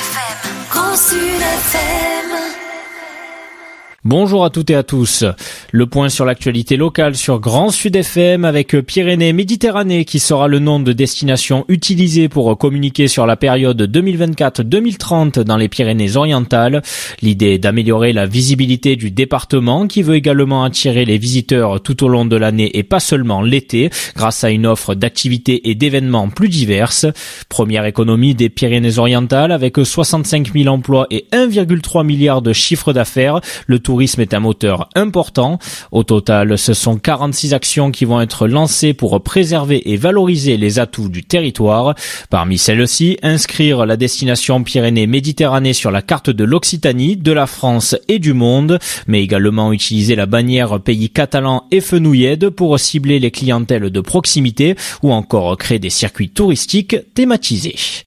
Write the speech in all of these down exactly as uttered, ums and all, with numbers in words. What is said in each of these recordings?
F M. Grand Sud F M. Bonjour à toutes et à tous. Le point sur l'actualité locale sur Grand Sud F M avec Pyrénées-Méditerranée qui sera le nom de destination utilisé pour communiquer sur la période deux mille vingt-quatre deux mille trente dans les Pyrénées-Orientales. L'idée est d'améliorer la visibilité du département qui veut également attirer les visiteurs tout au long de l'année et pas seulement l'été grâce à une offre d'activités et d'événements plus diverses. Première économie des Pyrénées-Orientales avec soixante-cinq mille emplois et un virgule trois milliard de chiffre d'affaires. Le Le tourisme est un moteur important. Au total, ce sont quarante-six actions qui vont être lancées pour préserver et valoriser les atouts du territoire. Parmi celles-ci, inscrire la destination Pyrénées-Méditerranée sur la carte de l'Occitanie, de la France et du monde, mais également utiliser la bannière pays catalan et fenouillède pour cibler les clientèles de proximité ou encore créer des circuits touristiques thématisés.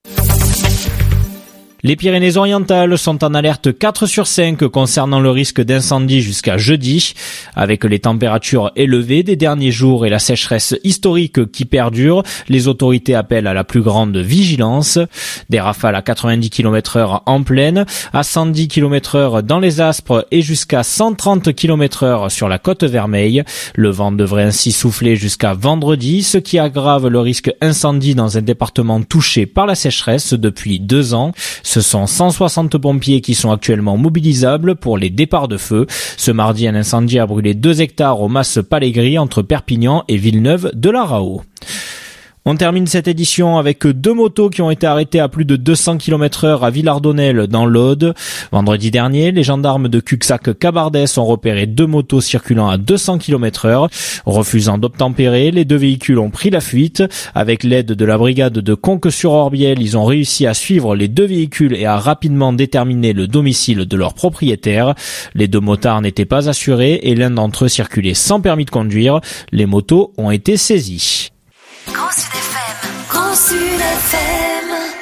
Les Pyrénées-Orientales sont en alerte quatre sur cinq concernant le risque d'incendie jusqu'à jeudi. Avec les températures élevées des derniers jours et la sécheresse historique qui perdure, les autorités appellent à la plus grande vigilance. Des rafales à quatre-vingt-dix kilomètres heure en plaine, à cent dix kilomètres heure dans les Aspres et jusqu'à cent trente kilomètres heure sur la Côte Vermeille. Le vent devrait ainsi souffler jusqu'à vendredi, ce qui aggrave le risque incendie dans un département touché par la sécheresse depuis deux ans. Ce sont cent soixante pompiers qui sont actuellement mobilisables pour les départs de feu. Ce mardi, un incendie a brûlé deux hectares au Mas Palégris entre Perpignan et Villeneuve de la Raho. On termine cette édition avec deux motos qui ont été arrêtées à plus de deux cents kilomètres heure à Villardonnel dans l'Aude. Vendredi dernier, les gendarmes de Cuxac-Cabardès ont repéré deux motos circulant à deux cents kilomètres heure. Refusant d'obtempérer, les deux véhicules ont pris la fuite. Avec l'aide de la brigade de Conques-sur-Orbiel, ils ont réussi à suivre les deux véhicules et à rapidement déterminer le domicile de leur propriétaire. Les deux motards n'étaient pas assurés et l'un d'entre eux circulait sans permis de conduire. Les motos ont été saisies. Grand Sud F M. Grand Sud F M.